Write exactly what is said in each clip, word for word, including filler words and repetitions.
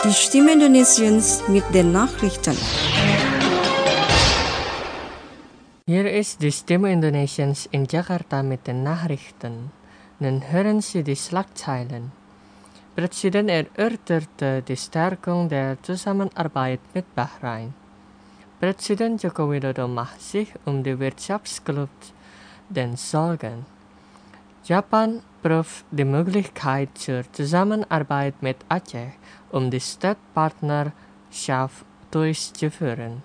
Die Stimme Indonesiens mit den Nachrichten. Hier ist die Stimme Indonesiens in Jakarta mit den Nachrichten. Nun hören Sie die Schlagzeilen. Präsident erörterte die Stärkung der Zusammenarbeit mit Bahrain. Präsident Joko Widodo macht sich um die Wirtschaftsklubs den Sorgen. Japan prüft die Möglichkeit zur Zusammenarbeit mit Aceh, um die Stadtpartnerschaft durchzuführen.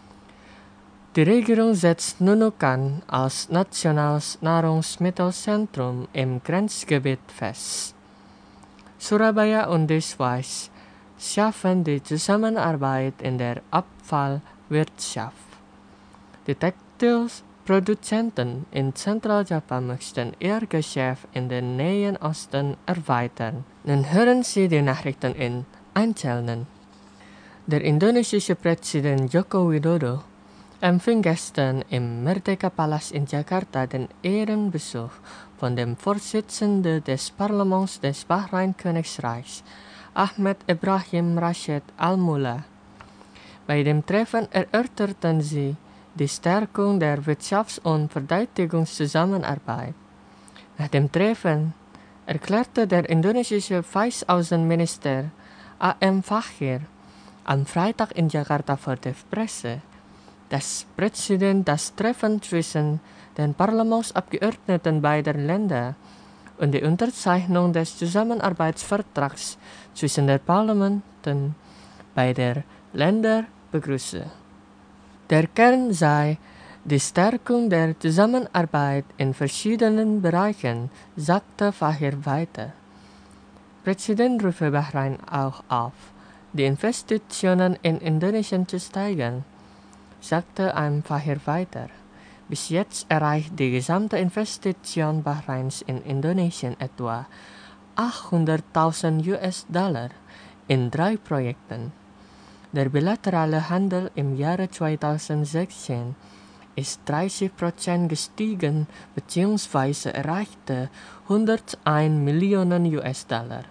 Die Regierung setzt Nunukan als nationales Nahrungsmittelzentrum im Grenzgebiet fest. Surabaya und die Schweiz schaffen die Zusammenarbeit in der Abfallwirtschaft. Die Textilproduzenten in Zentraljapan möchten ihr Geschäft in den Nahen Osten erweitern. Nun hören Sie die Nachrichten in Einzelnen. Der indonesische Präsident Joko Widodo empfing gestern im Merdeka-Palast in Jakarta den Ehrenbesuch von dem Vorsitzenden des Parlaments des Bahrain-Königreichs, Ahmed Ibrahim Rashid Al-Mullah. Bei dem Treffen erörterten sie die Stärkung der Wirtschafts- und Verteidigungszusammenarbeit. Nach dem Treffen erklärte der indonesische Vizeaußenminister A M Fahir am Freitag in Jakarta vor der Presse, dass Präsident das Treffen zwischen den Parlamentsabgeordneten beider Länder und die Unterzeichnung des Zusammenarbeitsvertrags zwischen den Parlamenten beider Länder begrüße. Der Kern sei die Stärkung der Zusammenarbeit in verschiedenen Bereichen, sagte Fahir weiter. Präsident rufe Bahrain auch auf, die Investitionen in Indonesien zu steigern, sagte ein Fahir weiter. Bis jetzt erreicht die gesamte Investition Bahrains in Indonesien etwa achthunderttausend US-Dollar in drei Projekten. Der bilaterale Handel im Jahre zweitausendsechzehn ist dreißig Prozent gestiegen bzw. erreichte hunderteins Millionen US-Dollar.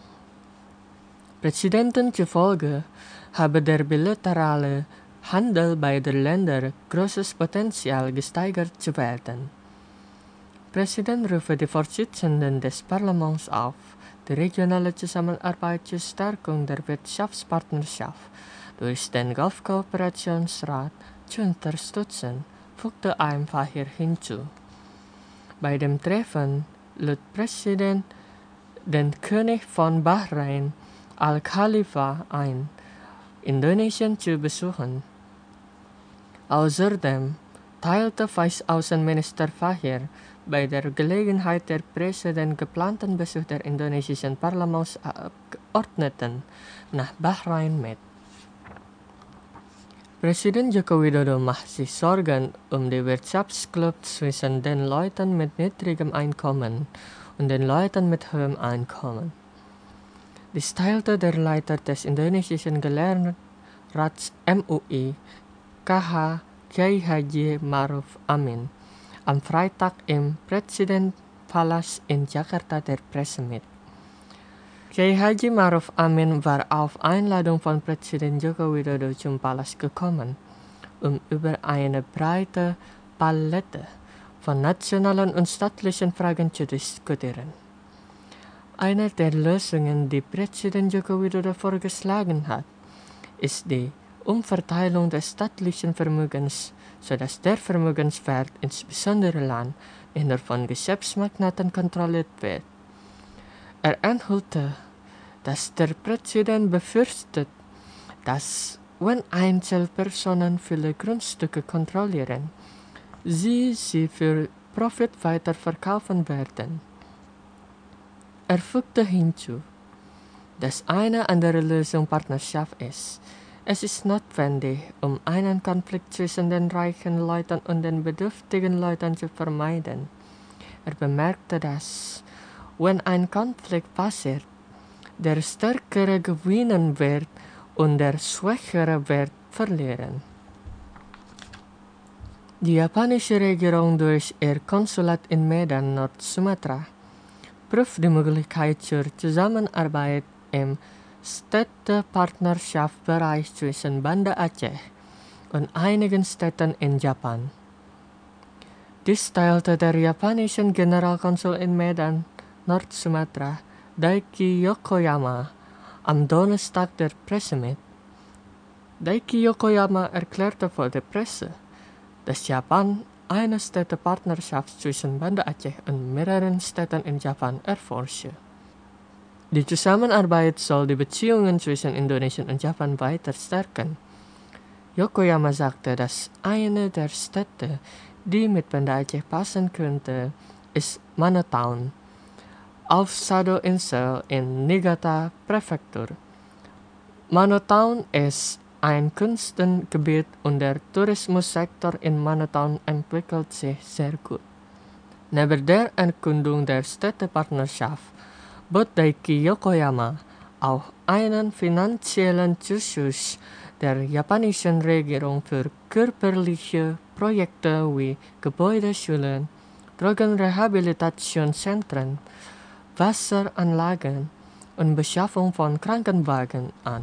Präsidenten zufolge habe der bilaterale Handel beider Länder großes Potenzial gesteigert zu werden. Präsident rufe die Vorsitzenden des Parlaments auf, die regionale Zusammenarbeit zur Stärkung der Wirtschaftspartnerschaft durch den Golfkooperationsrat zu unterstützen, fügte A M Fahir hinzu. Bei dem Treffen lud Präsident den König von Bahrain Al-Khalifa ein, Indonesien zu besuchen. Außerdem teilte Vizeaußenminister Fahir bei der Gelegenheit der Presse den geplanten Besuch der indonesischen Parlamentsabgeordneten nach Bahrain mit. Präsident Joko Widodo macht sich Sorgen um die Wirtschaftsklubs zwischen den Leuten mit niedrigem Einkommen und den Leuten mit hohem Einkommen. Dies teilte der Leiter des indonesischen Gelehrtenrats M U I, K H Kiai Haji Maruf Amin, am Freitag im Präsidentenpalast in Jakarta der Presse mit. Kiai Haji Maruf Amin war auf Einladung von Präsident Joko Widodo zum Palast gekommen, um über eine breite Palette von nationalen und staatlichen Fragen zu diskutieren. Eine der Lösungen, die Präsident Joko Widodo vorgeschlagen hat, ist die Umverteilung des staatlichen Vermögens, sodass der Vermögenswert insbesondere Land nicht nur von Geschäftsmagnaten kontrolliert wird. Er enthüllte, dass der Präsident befürchtet, dass, wenn Einzelpersonen viele Grundstücke kontrollieren, sie sie für Profit weiterverkaufen werden. Er fügte hinzu, dass eine andere Lösung Partnerschaft ist. Es ist notwendig, um einen Konflikt zwischen den reichen Leuten und den bedürftigen Leuten zu vermeiden. Er bemerkte, dass, wenn ein Konflikt passiert, der Stärkere gewinnen wird und der Schwächere wird verlieren. Die japanische Regierung durch ihr Konsulat in Medan, Nord-Sumatra, prüft die Möglichkeit zur Zusammenarbeit im Städtepartnerschaftsbereich zwischen Banda Aceh und einigen Städten in Japan. Dies teilte der japanische Generalkonsul in Medan, Nord-Sumatra, Daiki Yokoyama, am Donnerstag der Presse mit. Daiki Yokoyama erklärte vor der Presse, dass Japan eine Städtepartnerschaft zwischen Banda Aceh und mehreren Städten in Japan erforsche. Die Zusammenarbeit soll die Beziehungen zwischen Indonesien und Japan weiter stärken. Yokoyama sagte, dass eine der Städte, die mit Banda Aceh passen könnte, ist Manotown, auf Sado-Insel in Niigata Präfektur. Manotown ist ein Küstengebiet und der Tourismussektor in Manotown entwickelt sich sehr gut. Neben der Erkundung der Städtepartnerschaft bot Daiki Yokoyama auch einen finanziellen Zuschuss der japanischen Regierung für körperliche Projekte wie Gebäudeschulen, Drogenrehabilitationszentren, Wasseranlagen und Beschaffung von Krankenwagen an.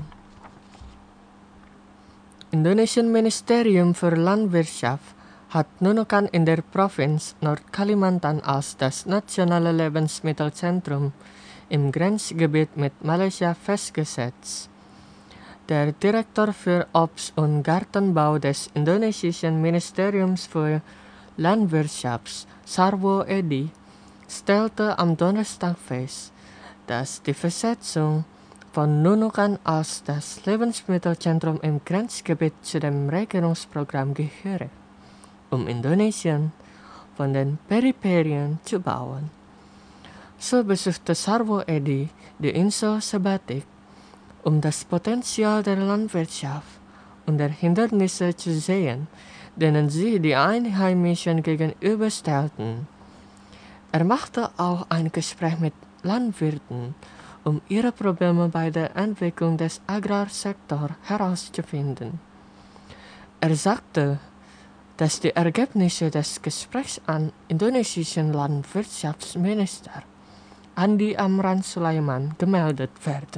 Indonesian Ministerium für Landwirtschaft hat Nunukan in der Provinz Nordkalimantan als das nationale Lebensmittelzentrum im Grenzgebiet mit Malaysia festgesetzt. Der Direktor für Obst- und Gartenbau des indonesischen Ministeriums für Landwirtschaft, Sarwo Edi, stellte am Donnerstag fest, dass die Versetzung von Nunukan als das Lebensmittelzentrum im Grenzgebiet zu dem Regierungsprogramm gehöre, um Indonesien von den Peripherien zu bauen. So besuchte Sarwo Edi die Insel Sebatik, um das Potenzial der Landwirtschaft und der Hindernisse zu sehen, denen sie die Einheimischen gegenüberstellten. Er machte auch ein Gespräch mit Landwirten, um ihre Probleme bei der Entwicklung des Agrarsektors herauszufinden. Er sagte, dass die Ergebnisse des Gesprächs an indonesischen Landwirtschaftsminister Andi Amran Sulaiman gemeldet werden.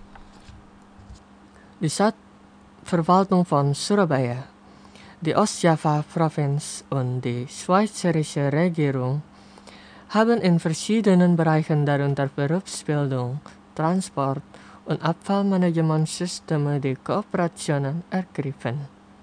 Die Stadtverwaltung von Surabaya, die Ostjava-Provinz und die schweizerische Regierung haben in verschiedenen Bereichen, darunter Berufsbildung, Transport und Abfallmanagementsysteme, die Kooperationen ergriffen.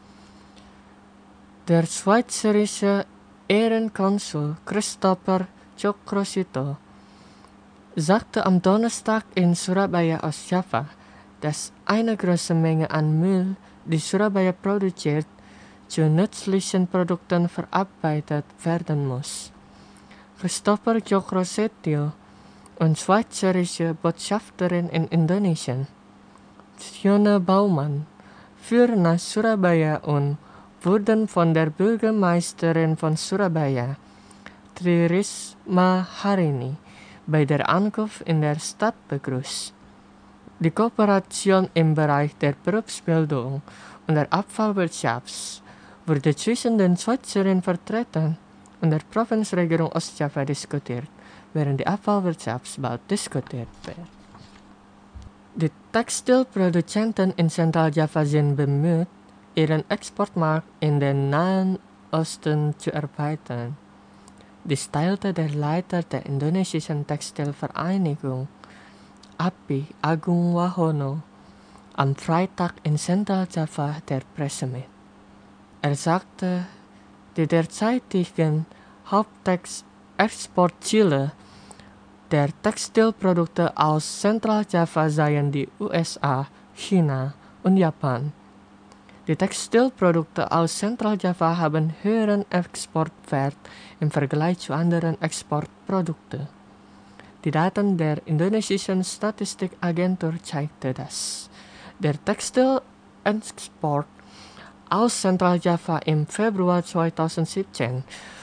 Der schweizerische Ehrenkonsul Christopher Cokrossito sagte am Donnerstag in Surabaya, Ostjava, dass eine große Menge an Müll, die Surabaya produziert, zu nützlichen Produkten verarbeitet werden muss. Christopher Cokrossito und schweizerische Botschafterin in Indonesien, Fiona Baumann, fuhren nach Surabaya und wurden von der Bürgermeisterin von Surabaya, Tri Risma Harini, bei der Ankunft in der Stadt begrüßt. Die Kooperation im Bereich der Berufsbildung und der Abfallwirtschaft wurde zwischen den Schweizerinnen vertreten und der Provinzregierung Ostjava diskutiert, während die Abfallwirtschaft bald diskutiert wird. Die Textilproduzenten in Zentraljava sind bemüht, ihren Exportmarkt in den Nahen Osten zu erweitern. Dies teilte der Leiter der indonesischen Textilvereinigung, A P I Agung Wahono, am Freitag in Zentraljava der Presse mit. Er sagte, die derzeitigen Hauptexportziele der Textilprodukte aus Zentraljava seien die U S A, China und Japan. Die Textilprodukte aus Zentraljava haben höheren Exportwert im Vergleich zu anderen Exportprodukten. Die Daten der indonesischen Statistikagentur zeigte, dass der Textilexport aus Zentraljava im Februar zweitausendsiebzehn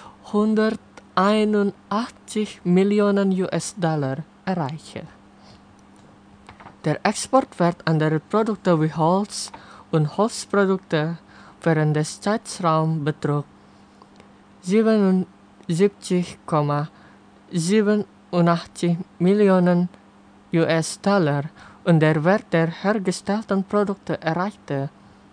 hunderteinundachtzig Millionen U S-Dollar erreichte. Der Exportwert anderer Produkte wie Holz und Holzprodukte während des Zeitraums betrug siebenundsiebzig Komma siebenundachtzig Millionen U S-Dollar und der Wert der hergestellten Produkte erreichte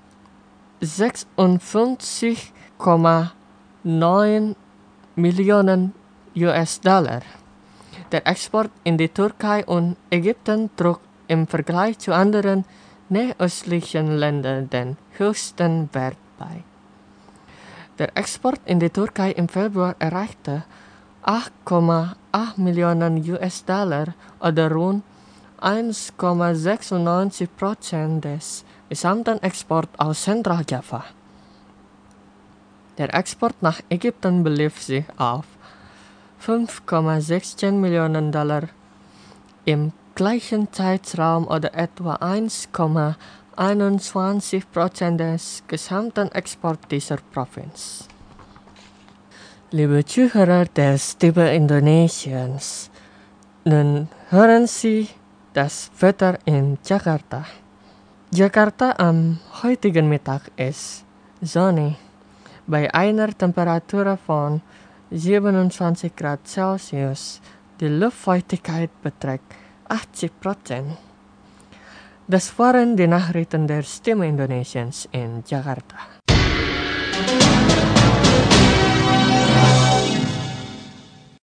sechsundfünfzig Komma neun Millionen U S-Dollar. Der Export in die Türkei und Ägypten trug im Vergleich zu anderen nahöstlichen Ländern den höchsten Wert bei. Der Export in die Türkei im Februar erreichte acht Komma acht Millionen U S-Dollar oder rund eins Komma sechsundneunzig Prozent des gesamten Exports aus Zentraljava. Der Export nach Ägypten belief sich auf fünf Komma sechzehn Millionen Dollar im gleichen Zeitraum oder etwa eins Komma einundzwanzig Prozent des gesamten Exports dieser Provinz. Liebe Zuhörer des Stimme Indonesiens, nun hören Sie das Wetter in Jakarta. Jakarta am heutigen Mittag ist sonnig, bei einer Temperatur von siebenundzwanzig Grad Celsius. Die Luftfeuchtigkeit beträgt achtzig Prozent. Das waren die Nachrichten der Stimme Indonesiens in Jakarta.